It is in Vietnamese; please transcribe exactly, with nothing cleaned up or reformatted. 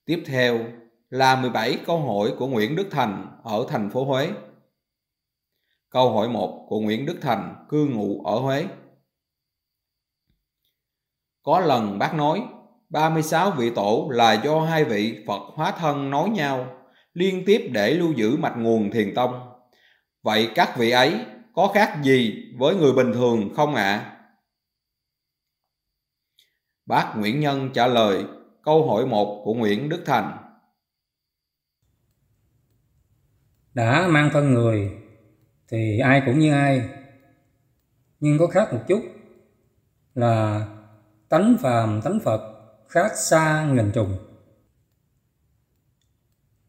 Tiếp theo là mười bảy câu hỏi của Nguyễn Đức Thành ở thành phố Huế. Câu hỏi một của Nguyễn Đức Thành cư ngụ ở Huế. Có lần bác nói ba mươi sáu vị tổ là do hai vị Phật hóa thân nối nhau, liên tiếp để lưu giữ mạch nguồn thiền tông. Vậy các vị ấy có khác gì với người bình thường không ạ? À? Bác Nguyễn Nhân trả lời câu hỏi một của Nguyễn Đức Thành. Đã mang thân người thì ai cũng như ai, nhưng có khác một chút là tánh phàm tánh Phật khác xa nghìn trùng.